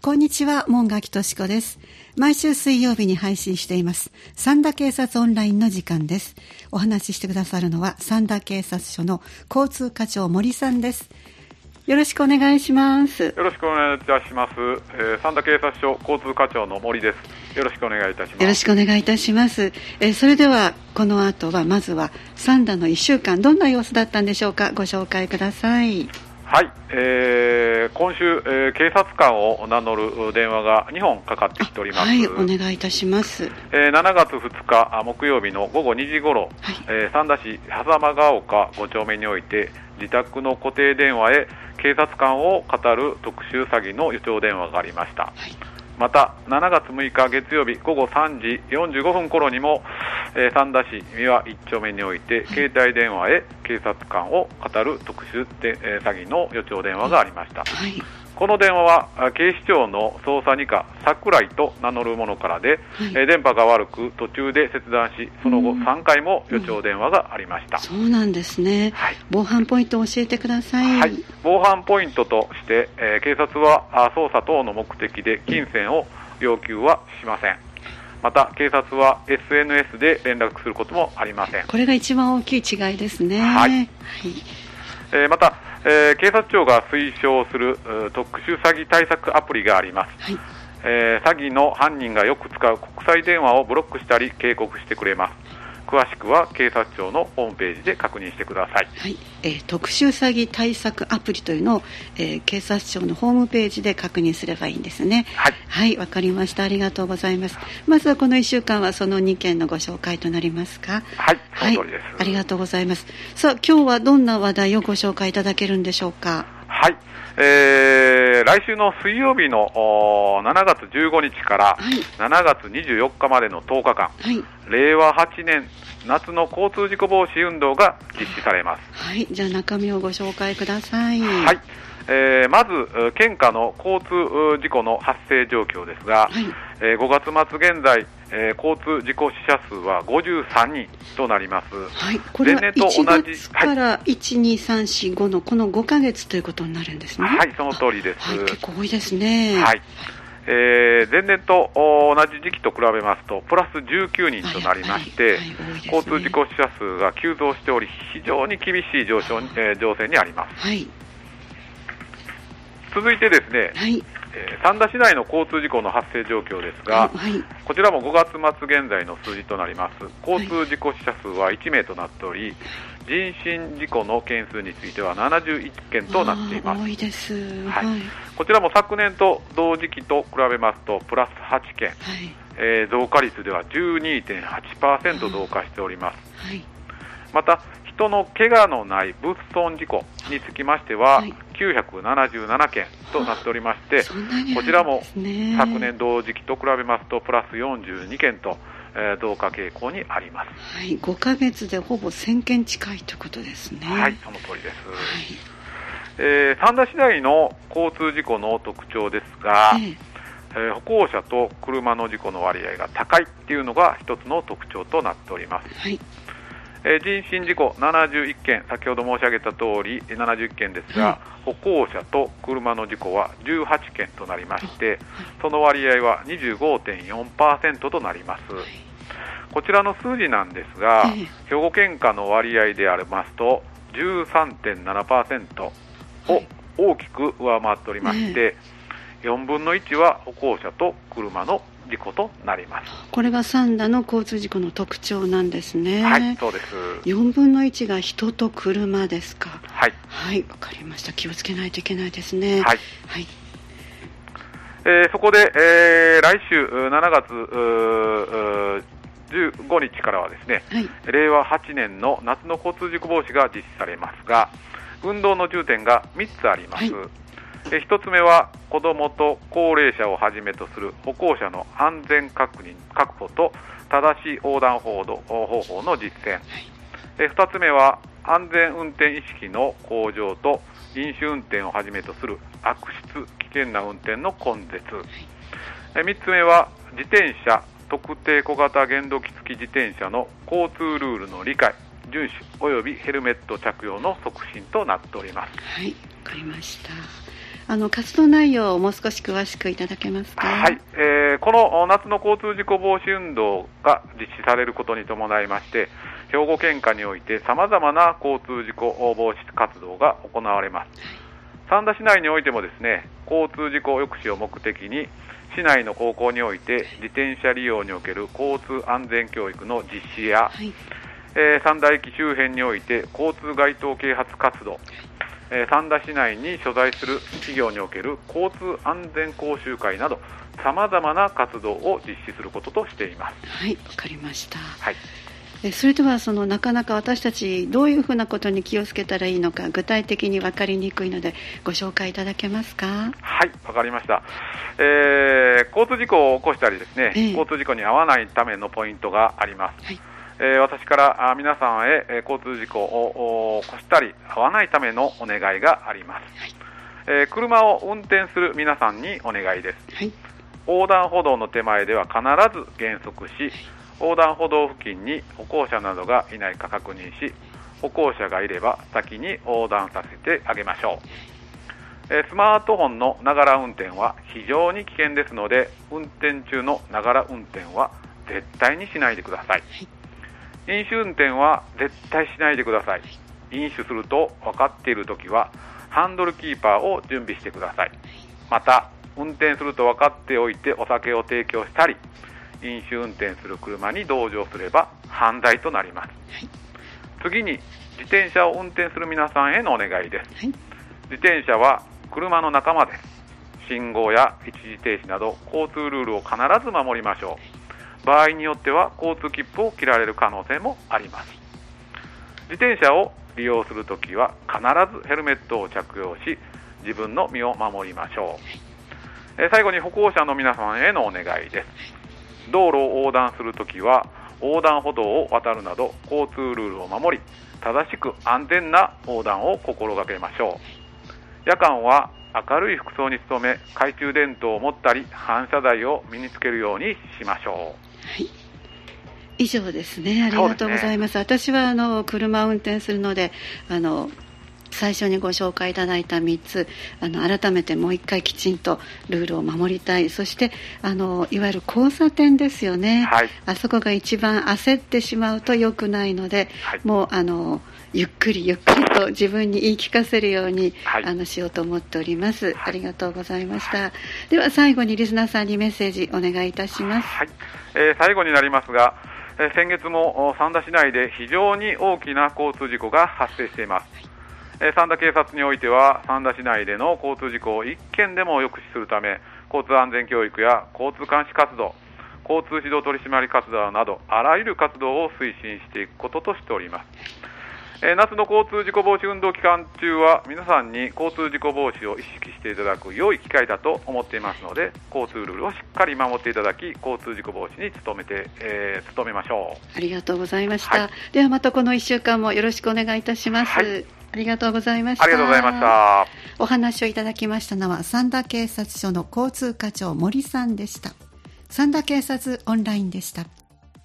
こんにちは、門垣敏子です。毎週水曜日に配信しています三田警察オンラインの時間です。お話ししてくださるのは三田警察署の交通課長森さんです。よろしくお願いします。 よろしくお願いいたします。三田警察署交通課長の森です。よろしくお願いいたします。 よろしくお願いいたします。それではこの後はまずは三田の1週間どんな様子だったんでしょうか。ご紹介ください。 はい、今週、警察官を名乗る電話が2本かかってきております。 はい、お願いいたします。 7月2日木曜日の午後2時頃、三田市狭間ヶ丘5丁目において自宅の固定電話へ警察官を語る特殊詐欺の予兆電話がありました。また7月6日月曜日午後3時45分頃にも、三田市三輪1丁目において携帯電話へ警察官を語る特殊詐欺の予兆電話がありました。この電話は警視庁の捜査二課桜井と名乗るものからで、電波が悪く途中で切断し、その後3回も予兆電話がありました。 そうなんですね。防犯ポイントを教えてください。 防犯ポイントとして、警察は捜査等の目的で金銭を要求はしません。また警察は SNS で連絡することもありません。 これが一番大きい違いですね。 また、警察庁が推奨する特殊詐欺対策アプリがあります。詐欺の犯人がよく使う国際電話をブロックしたり警告してくれます。詳しくは警察庁のホームページで確認してください。 特殊詐欺対策アプリというのを、警察庁のホームページで確認すればいいんですね。わかりました。ありがとうございます。まずはこの1週間はその2件のご紹介となりますか。 その通りです。 ありがとうございます。さあ今日はどんな話題をご紹介いただけるんでしょうか。 来週の水曜日の7月15日から7月24日までの10日間、令和8年夏の交通事故防止運動が実施されます。 じゃあ中身をご紹介ください。 まず県下の交通事故の発生状況ですが、5月末現在、交通事故死者数は53人となります。 これは1月から1、2、3、4、5のこの5ヶ月ということになるんですね。 その通りです。 結構多いですね。 前年と同じ時期と比べますとプラス19人となりまして、交通事故死者数が急増しており非常に厳しい情勢にあります。続いてですね、三田市内の交通事故の発生状況ですが、こちらも5月末現在の数字となります。交通事故死者数は1名となっており、人身事故の件数については71件となっています。 多いです。 こちらも昨年と同時期と比べますとプラス8件、増加率では 12.8% 増加しております。また人の怪我のない物損事故につきましては、977件となっておりまして、こちらも昨年同時期と比べますとプラス42件と、増加傾向にあります。 5ヶ月でほぼ1000件近いということですね。 その通りです。三田市内の交通事故の特徴ですが、歩行者と車の事故の割合が高いっていうのが一つの特徴となっております。人身事故71件、先ほど申し上げた通り71件ですが、歩行者と車の事故は18件となりまして、その割合は 25.4% となります。こちらの数字なんですが、兵庫県下の割合でありますと 13.7% を大きく上回っておりまして、4分の1は歩行者と車の事故となります。 これが三田の交通事故の特徴なんですね。 そうです。 4分の1が人と車ですか。わかりました。気をつけないといけないですね。 そこで、来週7月15日からはですね、令和8年の夏の交通事故防止が実施されますが、運動の重点が3つあります。1つ目は子どもと高齢者をはじめとする歩行者の安全確保と正しい横断方法の実践、2つ目は安全運転意識の向上と飲酒運転をはじめとする悪質危険な運転の根絶、3つ目は自転車特定小型原動機付き自転車の交通ルールの理解遵守およびヘルメット着用の促進となっております。 わかりました。 活動内容をもう少し詳しくいただけますか。 はい、この夏の交通事故防止運動が実施されることに伴いまして、兵庫県下においてさまざまな交通事故防止活動が行われます。三田市内においてもですね、交通事故抑止を目的に市内の高校において自転車利用における交通安全教育の実施や、三田駅周辺において交通街頭啓発活動、三田市内に所在する企業における交通安全講習会などさまざまな活動を実施することとしています。 はい、わかりました。 はい、 それではなかなか私たちどういうふうなことに気をつけたらいいのか、具体的に分かりにくいのでご紹介いただけますか。 はい、わかりました。交通事故を起こしたりですね、交通事故に遭わないためのポイントがあります。私から皆さんへ交通事故を起こしたり遭わないためのお願いがあります。車を運転する皆さんにお願いです。横断歩道の手前では必ず減速し、横断歩道付近に歩行者などがいないか確認し、歩行者がいれば先に横断させてあげましょう。スマートフォンのながら運転は非常に危険ですので、運転中のながら運転は絶対にしないでください。飲酒運転は絶対しないでください。飲酒すると分かっているときはハンドルキーパーを準備してください。また運転すると分かっておいてお酒を提供したり、飲酒運転する車に同乗すれば犯罪となります。次に自転車を運転する皆さんへのお願いです。自転車は車の仲間です。信号や一時停止など交通ルールを必ず守りましょう。場合によっては交通切符を切られる可能性もあります。自転車を利用するときは必ずヘルメットを着用し、自分の身を守りましょう。最後に歩行者の皆さんへのお願いです。道路を横断するときは横断歩道を渡るなど交通ルールを守り、正しく安全な横断を心がけましょう。夜間は明るい服装に努め、懐中電灯を持ったり反射材を身につけるようにしましょう。 以上ですね。ありがとうございます。私は車を運転するので最初にご紹介いただいた3つ改めてもう一回きちんとルールを守りたい。そしていわゆる交差点ですよね、あそこが一番焦ってしまうと良くないので、もうゆっくりゆっくりと自分に言い聞かせるように、しようと思っております。ありがとうございました。では最後にリスナーさんにメッセージお願いいたします。 最後になりますが、先月も三田市内で非常に大きな交通事故が発生しています。三田警察においては三田市内での交通事故を一件でも抑止するため、交通安全教育や交通監視活動、交通指導取締活動などあらゆる活動を推進していくこととしております。夏の交通事故防止運動期間中は皆さんに交通事故防止を意識していただく良い機会だと思っていますので、交通ルールをしっかり守っていただき、交通事故防止に努めましょう。 ありがとうございました。ではまたこの1週間もよろしくお願いいたします。ありがとうございました。 ありがとうございました。 お話をいただきましたのは三田警察署の交通課長森さんでした。三田警察オンラインでした。